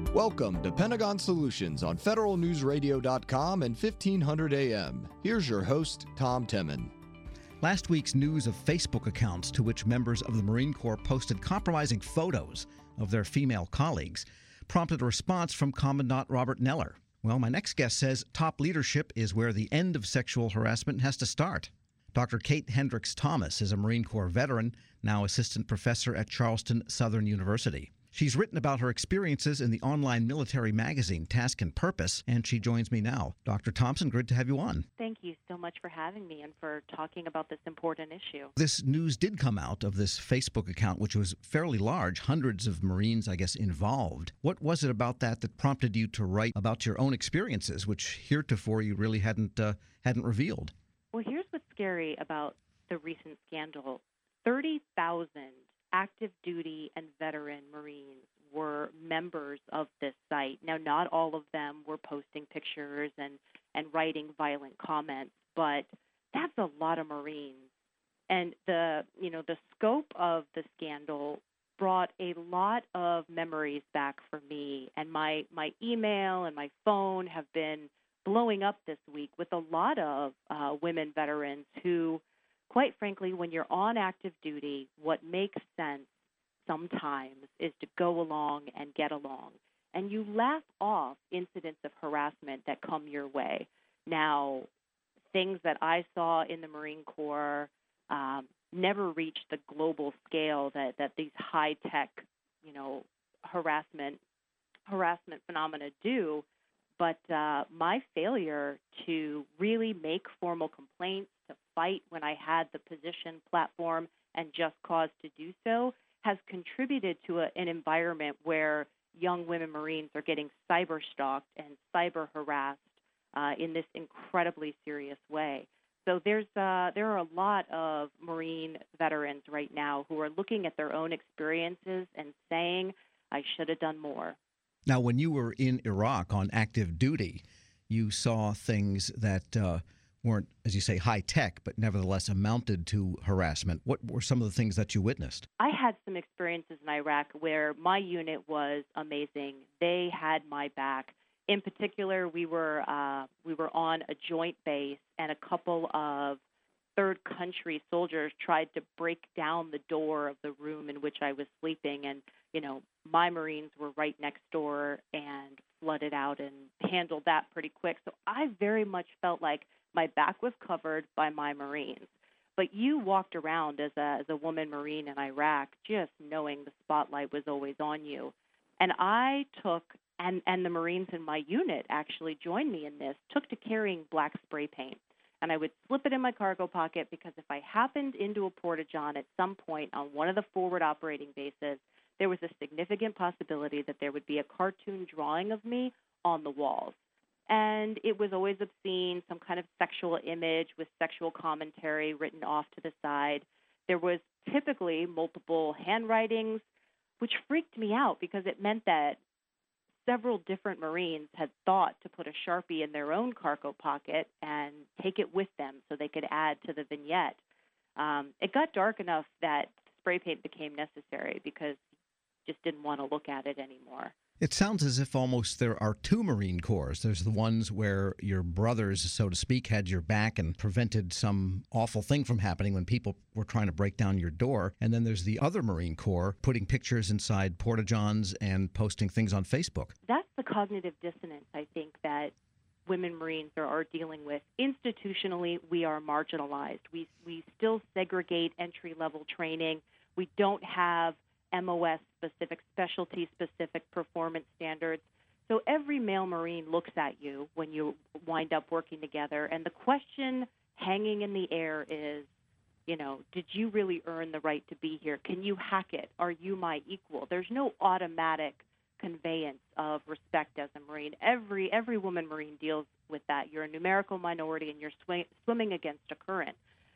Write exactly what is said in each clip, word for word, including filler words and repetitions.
Welcome to Pentagon Solutions on Federal News Radio dot com and fifteen hundred A M. Here's your host, Tom Temin. Last week's news of Facebook accounts to which members of the Marine Corps posted compromising photos of their female colleagues prompted a response from Commandant Robert Neller. Well, my next guest says top leadership is where the end of sexual harassment has to start. Doctor Kate Hendricks Thomas is a Marine Corps veteran, now assistant professor at Charleston Southern University. She's written about her experiences in the online military magazine Task and Purpose, and she joins me now. Doctor Thompson, good to have you on. Thank you so much for having me and for talking about this important issue. This news did come out of this Facebook account, which was fairly large, hundreds of Marines, I guess, involved. What was it about that that prompted you to write about your own experiences, which heretofore you really hadn't uh, hadn't revealed? Well, here's what's scary about the recent scandal. thirty thousand active duty and veteran Marines were members of this site. Now, not all of them were posting pictures and, and writing violent comments, but that's a lot of Marines. And the, you know, the scope of the scandal brought a lot of memories back for me. And my, my email and my phone have been blowing up this week with a lot of uh, women veterans who, quite frankly, when you're on active duty, what makes sense sometimes is to go along and get along. And you laugh off incidents of harassment that come your way. Now, things that I saw in the Marine Corps um, never reached the global scale that, that these high-tech, you know, harassment harassment phenomena do. But uh, my failure to really make formal complaints, to fight when I had the position, platform, and just cause to do so, has contributed to a, an environment where young women Marines are getting cyber stalked and cyber harassed uh, in this incredibly serious way. So there's uh, there are a lot of Marine veterans right now who are looking at their own experiences and saying, I should have done more. Now, when you were in Iraq on active duty, you saw things that uh, weren't, as you say, high-tech, but nevertheless amounted to harassment. What were some of the things that you witnessed? I had some experiences in Iraq where my unit was amazing. They had my back. In particular, we were uh, we were on a joint base, and a couple of third country soldiers tried to break down the door of the room in which I was sleeping, and you know, my Marines were right next door and flooded out and handled that pretty quick. So I very much felt like my back was covered by my Marines. But you walked around as a as a woman Marine in Iraq just knowing the spotlight was always on you. And I took, and, and the Marines in my unit actually joined me in this, took to carrying black spray paint. And I would slip it in my cargo pocket because if I happened into a porta-john at some point on one of the forward operating bases, there was a significant possibility that there would be a cartoon drawing of me on the walls. And it was always obscene, some kind of sexual image with sexual commentary written off to the side. There was typically multiple handwritings, which freaked me out because it meant that several different Marines had thought to put a Sharpie in their own cargo pocket and take it with them so they could add to the vignette. Um, it got dark enough that spray paint became necessary because just didn't want to look at it anymore. It sounds as if almost there are two Marine Corps. There's the ones where your brothers, so to speak, had your back and prevented some awful thing from happening when people were trying to break down your door. And then there's the other Marine Corps putting pictures inside porta-johns and posting things on Facebook. That's the cognitive dissonance, I think, that women Marines are, are dealing with. Institutionally, we are marginalized. We, we still segregate entry-level training. We don't have M O S-specific, specialty-specific performance standards. So every male Marine looks at you when you wind up working together, and the question hanging in the air is, you know, did you really earn the right to be here? Can you hack it? Are you my equal? There's no automatic conveyance of respect as a Marine. Every every woman Marine deals with that. You're a numerical minority, and you're sw- swimming against a current.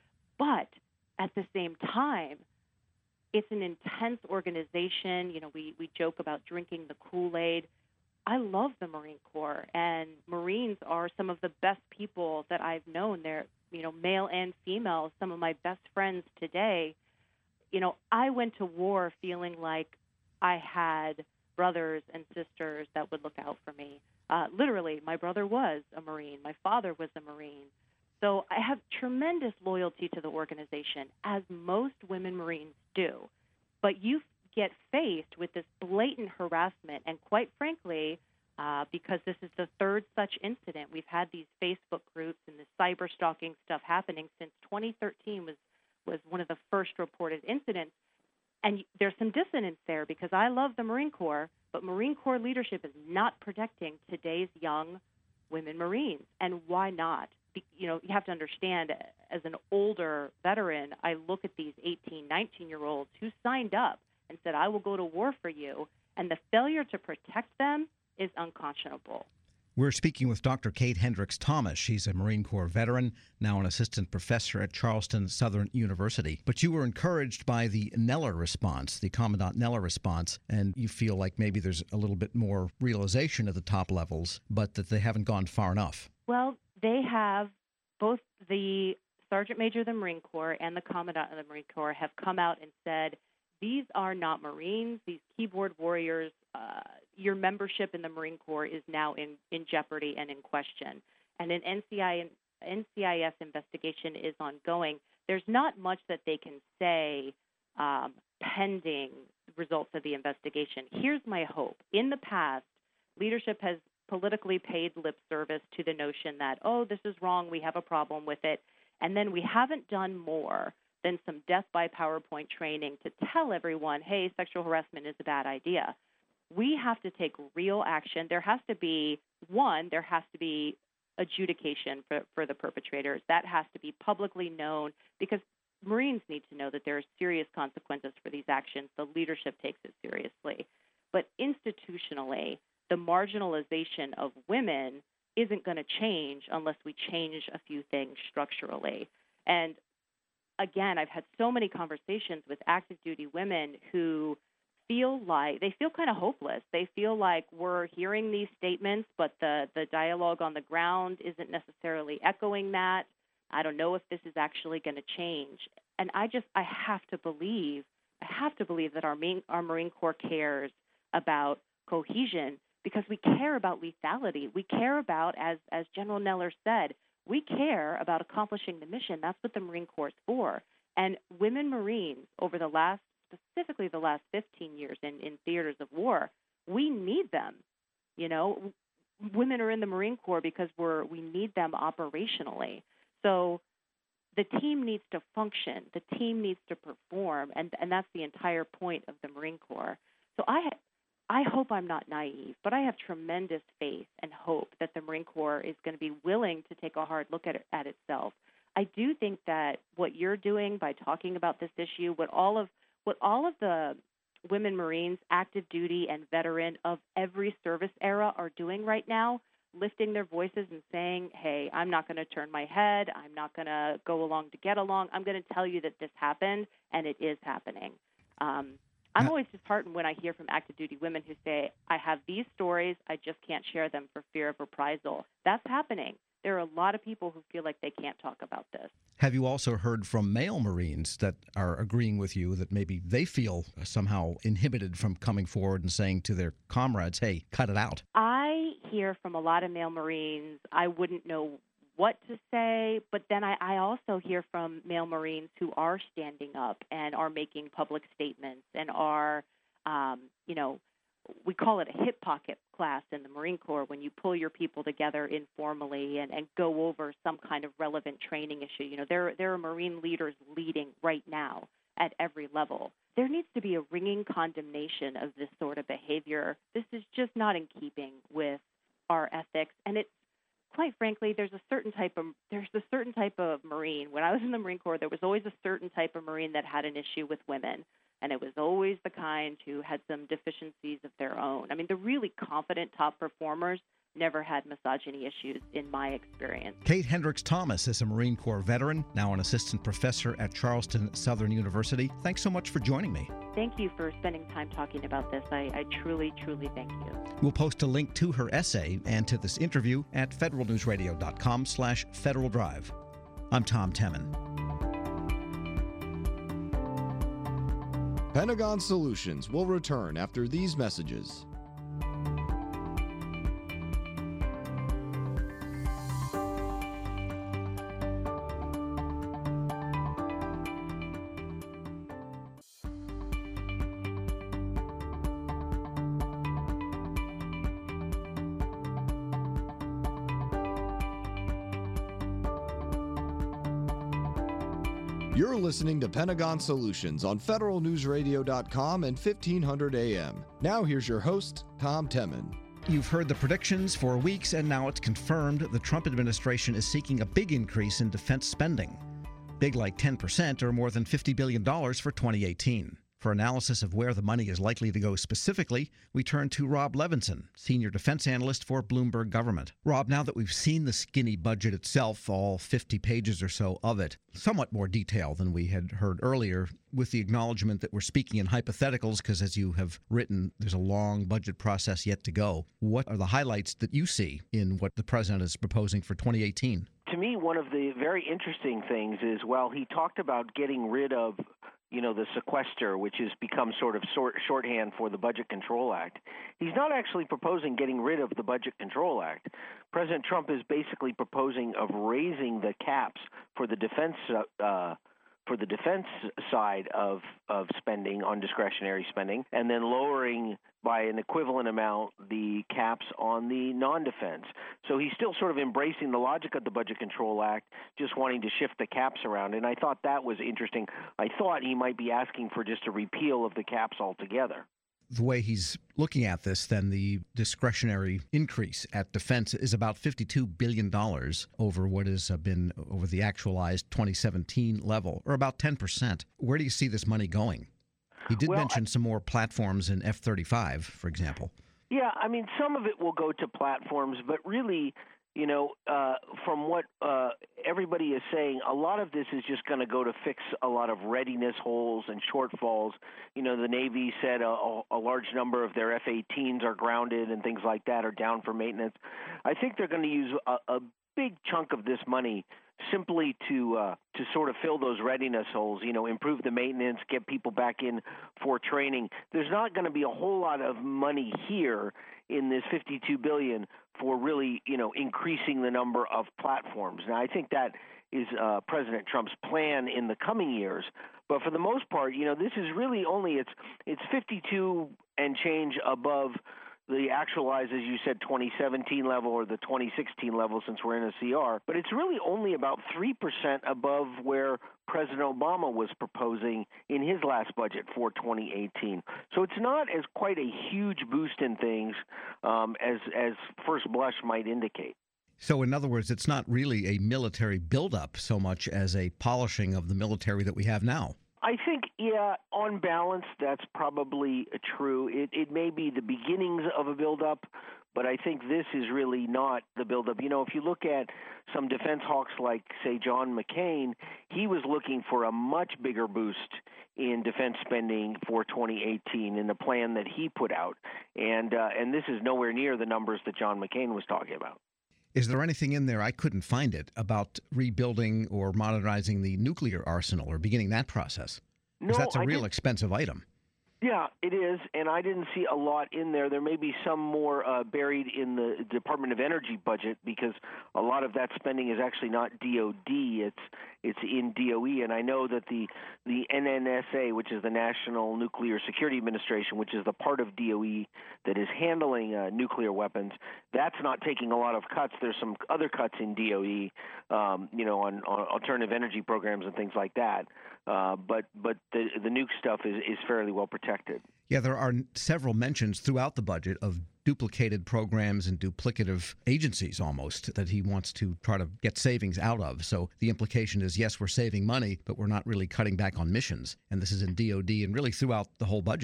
But at the same time, it's an intense organization. You know, we, we joke about drinking the Kool-Aid. I love the Marine Corps, and Marines are some of the best people that I've known. They're, you know, male and female, some of my best friends today. You know, I went to war feeling like I had brothers and sisters that would look out for me. Uh, literally, my brother was a Marine. My father was a Marine. So I have tremendous loyalty to the organization, as most women Marines do. But you get faced with this blatant harassment, and quite frankly, uh, because this is the third such incident, we've had these Facebook groups and this cyber stalking stuff happening since twenty thirteen was, was one of the first reported incidents. And there's some dissonance there because I love the Marine Corps, but Marine Corps leadership is not protecting today's young women Marines. And why not? You know, you have to understand, as an older veteran, I look at these eighteen, nineteen-year-olds who signed up and said, I will go to war for you, and the failure to protect them is unconscionable. We're speaking with Doctor Kate Hendricks Thomas. She's a Marine Corps veteran, now an assistant professor at Charleston Southern University. But you were encouraged by the Neller response, the Commandant Neller response, and you feel like maybe there's a little bit more realization at the top levels, but that they haven't gone far enough. Well, they have, both the Sergeant Major of the Marine Corps and the Commandant of the Marine Corps have come out and said, these are not Marines, these keyboard warriors. Uh, your membership in the Marine Corps is now in, in jeopardy and in question. And an N C I S investigation is ongoing. There's not much that they can say um, pending results of the investigation. Here's my hope. In the past, leadership has politically paid lip service to the notion that, oh, this is wrong, we have a problem with it. And then we haven't done more than some death by PowerPoint training to tell everyone, hey, sexual harassment is a bad idea. We have to take real action. There has to be, one, there has to be adjudication for, for the perpetrators. That has to be publicly known because Marines need to know that there are serious consequences for these actions. The leadership takes it seriously. But institutionally, the marginalization of women isn't going to change unless we change a few things structurally. And again, I've had so many conversations with active duty women who feel like they feel kind of hopeless. They feel like we're hearing these statements, but the, the dialogue on the ground isn't necessarily echoing that. I don't know if this is actually going to change. And I just, I have to believe, I have to believe that our, main, our Marine Corps cares about cohesion because we care about lethality. We care about, as, as General Neller said, we care about accomplishing the mission. That's what the Marine Corps is for. And women Marines over the last, specifically the last fifteen years in, in theaters of war, we need them. You know, women are in the Marine Corps because we're we need them operationally. So the team needs to function. The team needs to perform, and, and that's the entire point of the Marine Corps. So I I hope I'm not naive, but I have tremendous faith and hope that the Marine Corps is going to be willing to take a hard look at it, at itself. I do think that what you're doing by talking about this issue, what all of what all of the women Marines, active duty and veteran of every service era are doing right now, lifting their voices and saying, hey, I'm not going to turn my head. I'm not going to go along to get along. I'm going to tell you that this happened, and it is happening. Um, I'm always disheartened when I hear from active duty women who say, I have these stories, I just can't share them for fear of reprisal. That's happening. There are a lot of people who feel like they can't talk about this. Have you also heard from male Marines that are agreeing with you that maybe they feel somehow inhibited from coming forward and saying to their comrades, hey, cut it out? I hear from a lot of male Marines. I wouldn't know what to say, but then I, I also hear from male Marines who are standing up and are making public statements and are, um, you know, we call it a hip pocket class in the Marine Corps when you pull your people together informally and, and go over some kind of relevant training issue. You know, there, there are Marine leaders leading right now at every level. There needs to be a ringing condemnation of this sort of behavior. This is just not in keeping with our ethics, and it's, quite frankly, there's a certain type of there's a certain type of Marine. When I was in the Marine Corps, there was always a certain type of Marine that had an issue with women, and it was always the kind who had some deficiencies of their own. I mean, the really confident top performers never had misogyny issues in my experience. Kate Hendricks Thomas is a Marine Corps veteran, now an assistant professor at Charleston Southern University. Thanks so much for joining me. Thank you for spending time talking about this. I, I truly, truly thank you. We'll post a link to her essay and to this interview at federalnewsradio.com slash Federal Drive. I'm Tom Temin. Pentagon Solutions will return after these messages. You're listening to Pentagon Solutions on Federal News Radio dot com and fifteen hundred A M. Now here's your host, Tom Temin. You've heard the predictions for weeks, and now it's confirmed the Trump administration is seeking a big increase in defense spending. Big like ten percent or more than fifty billion dollars for twenty eighteen. For analysis of where the money is likely to go specifically, we turn to Rob Levinson, senior defense analyst for Bloomberg Government. Rob, now that we've seen the skinny budget itself, all fifty pages or so of it, somewhat more detail than we had heard earlier, with the acknowledgement that we're speaking in hypotheticals because, as you have written, there's a long budget process yet to go. What are the highlights that you see in what the president is proposing for twenty eighteen? To me, one of the very interesting things is, well, he talked about getting rid of you know, the sequester, which has become sort of short, shorthand for the Budget Control Act. He's not actually proposing getting rid of the Budget Control Act. President Trump is basically proposing of raising the caps for the defense uh, for the defense side of, of spending on discretionary spending, and then lowering by an equivalent amount the caps on the non-defense. So he's still sort of embracing the logic of the Budget Control Act, just wanting to shift the caps around. And I thought that was interesting. I thought he might be asking for just a repeal of the caps altogether. The way he's looking at this, then the discretionary increase at defense is about fifty-two billion dollars over what has been over the actualized twenty seventeen level, or about ten percent. Where do you see this money going? He did well, mention I, some more platforms in F thirty-five, for example. Yeah, I mean, some of it will go to platforms, but really, you know, uh, from what uh, everybody is saying, a lot of this is just going to go to fix a lot of readiness holes and shortfalls. You know, the Navy said a, a large number of their F eighteens are grounded and things like that, are down for maintenance. I think they're going to use a, a big chunk of this money simply to uh, to sort of fill those readiness holes, you know, improve the maintenance, get people back in for training. There's not going to be a whole lot of money here in this fifty-two billion dollars for really, you know, increasing the number of platforms. Now, I think that is uh, President Trump's plan in the coming years. But for the most part, you know, this is really only, it's it's fifty-two and change above the actualized, as you said, twenty seventeen level or the twenty sixteen level, since we're in a C R. But it's really only about three percent above where President Obama was proposing in his last budget for twenty eighteen. So it's not as quite a huge boost in things um, as, as first blush might indicate. So in other words, it's not really a military buildup so much as a polishing of the military that we have now. I think, yeah, on balance, that's probably true. It, it may be the beginnings of a buildup, but I think this is really not the buildup. You know, if you look at some defense hawks like, say, John McCain, he was looking for a much bigger boost in defense spending for twenty eighteen in the plan that he put out. And uh, and this is nowhere near the numbers that John McCain was talking about. Is there anything in there, I couldn't find it, about rebuilding or modernizing the nuclear arsenal or beginning that process? Because No, that's a I real didn't. expensive item. Yeah, it is, and I didn't see a lot in there. There may be some more uh, buried in the Department of Energy budget, because a lot of that spending is actually not D O D; it's it's in D O E. And I know that the the N N S A, which is the National Nuclear Security Administration, which is the part of D O E that is handling uh, nuclear weapons, that's not taking a lot of cuts. There's some other cuts in D O E, um, you know, on, on alternative energy programs and things like that. Uh, but but the the nuke stuff is, is fairly well protected. Yeah, there are several mentions throughout the budget of duplicated programs and duplicative agencies almost that he wants to try to get savings out of. So the implication is, yes, we're saving money, but we're not really cutting back on missions. And this is in D O D and really throughout the whole budget.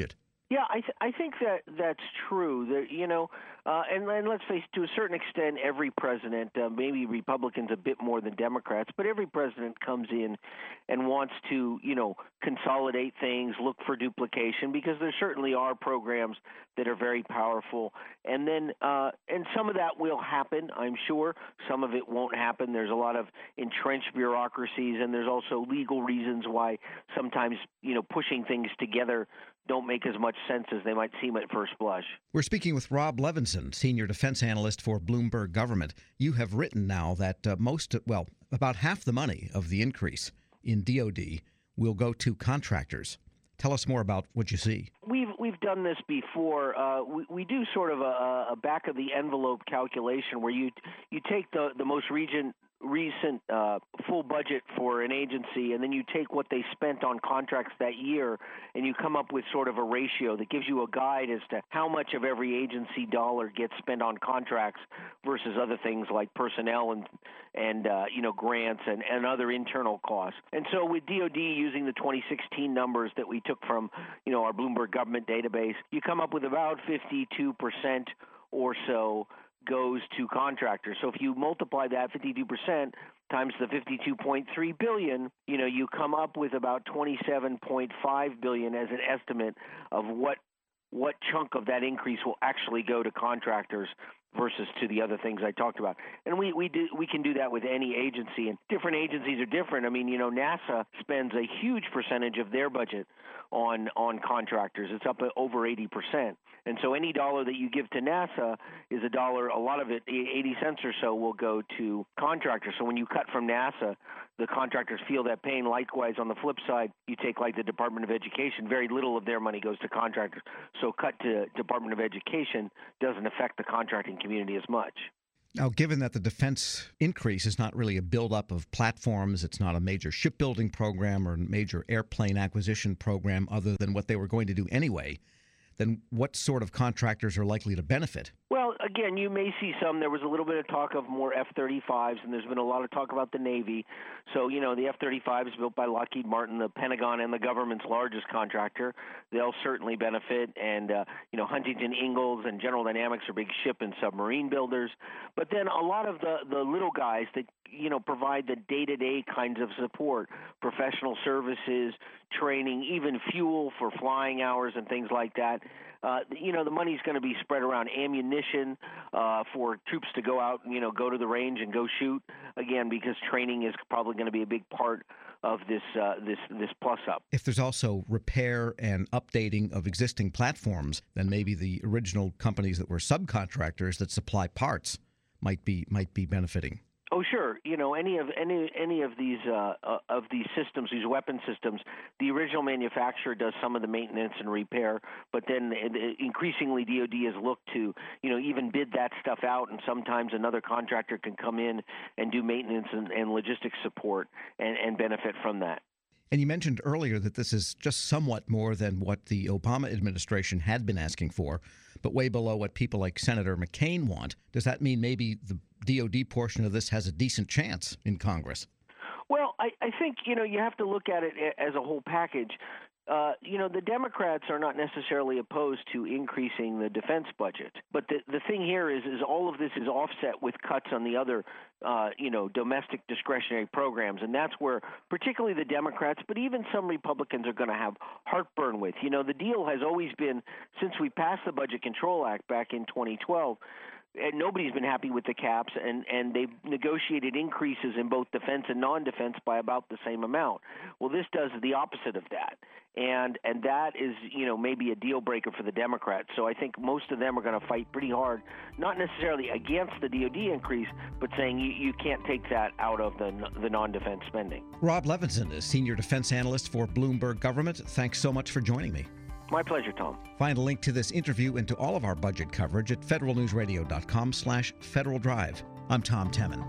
Yeah, I th- I think that that's true. That you know, uh, and, and let's face it, to a certain extent, every president, uh, maybe Republicans a bit more than Democrats, but every president comes in and wants to, you know, consolidate things, look for duplication, because there certainly are programs that are very powerful, and then uh, and some of that will happen, I'm sure. Some of it won't happen. There's a lot of entrenched bureaucracies, and there's also legal reasons why sometimes, you know, pushing things together don't make as much sense as they might seem at first blush. We're speaking with Rob Levinson, senior defense analyst for Bloomberg Government. You have written now that uh, most, well, about half the money of the increase in D O D will go to contractors. Tell us more about what you see. We've we've done this before. Uh, we we do sort of a, a back of the envelope calculation where you you take the the most recent recent uh, full budget for an agency, and then you take what they spent on contracts that year, and you come up with sort of a ratio that gives you a guide as to how much of every agency dollar gets spent on contracts versus other things like personnel and and uh, you know grants and, and other internal costs. And so with D O D using the twenty sixteen numbers that we took from you know our Bloomberg Government database, you come up with about fifty-two percent or so goes to contractors. So if you multiply that fifty-two percent times the fifty-two point three billion dollars, you know, you come up with about twenty-seven point five billion dollars as an estimate of what what chunk of that increase will actually go to contractors versus to the other things I talked about. And we we do we can do that with any agency, and different agencies are different. I mean, you know, NASA spends a huge percentage of their budget on on contractors. It's up at over eighty percent. And so any dollar that you give to NASA is a dollar, a lot of it, eighty cents or so, will go to contractors. So when you cut from NASA, the contractors feel that pain. Likewise, on the flip side, you take like the Department of Education, very little of their money goes to contractors. So cut to Department of Education doesn't affect the contracting community as much. Now, given that the defense increase is not really a buildup of platforms, it's not a major shipbuilding program or a major airplane acquisition program other than what they were going to do anyway, then what sort of contractors are likely to benefit? Well, again, you may see some. There was a little bit of talk of more F thirty-fives, and there's been a lot of talk about the Navy. So, you know, the F thirty-five is built by Lockheed Martin, the Pentagon, and the government's largest contractor. They'll certainly benefit. And, uh, you know, Huntington Ingalls and General Dynamics are big ship and submarine builders. But then a lot of the, the little guys that, you know, provide the day-to-day kinds of support, professional services, training, even fuel for flying hours and things like that. Uh, you know, the money's going to be spread around ammunition uh, for troops to go out, you know, go to the range and go shoot, again, because training is probably going to be a big part of this uh, this this plus-up. If there's also repair and updating of existing platforms, then maybe the original companies that were subcontractors that supply parts might be might be benefiting. Oh, sure. You know, any of any any of these uh, uh, of these systems, these weapon systems, the original manufacturer does some of the maintenance and repair, but then increasingly D O D has looked to, you know, even bid that stuff out, and sometimes another contractor can come in and do maintenance and, and logistics support and, and benefit from that. And you mentioned earlier that this is just somewhat more than what the Obama administration had been asking for, but way below what people like Senator McCain want. Does that mean maybe the D O D portion of this has a decent chance in Congress? Well, I, I think, you know, you have to look at it as a whole package. Uh, you know, the Democrats are not necessarily opposed to increasing the defense budget. But the, the thing here is, is all of this is offset with cuts on the other, uh, you know, domestic discretionary programs. And that's where particularly the Democrats, but even some Republicans are going to have heartburn with. You know, the deal has always been, since we passed the Budget Control Act back in twenty twelve, and nobody's been happy with the caps, and, and they've negotiated increases in both defense and non-defense by about the same amount. Well, this does the opposite of that, and and that is, you know, maybe a deal breaker for the Democrats. So I think most of them are going to fight pretty hard, not necessarily against the D O D increase, but saying you, you can't take that out of the the non-defense spending. Rob Levinson is senior defense analyst for Bloomberg Government. Thanks so much for joining me. My pleasure, Tom. Find a link to this interview and to all of our budget coverage at federalnewsradio.com slash Federal Drive. I'm Tom Temin.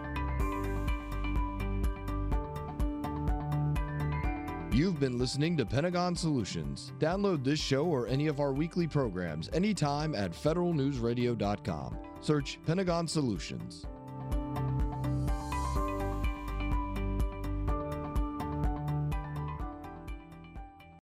You've been listening to Pentagon Solutions. Download this show or any of our weekly programs anytime at federal news radio dot com. Search Pentagon Solutions.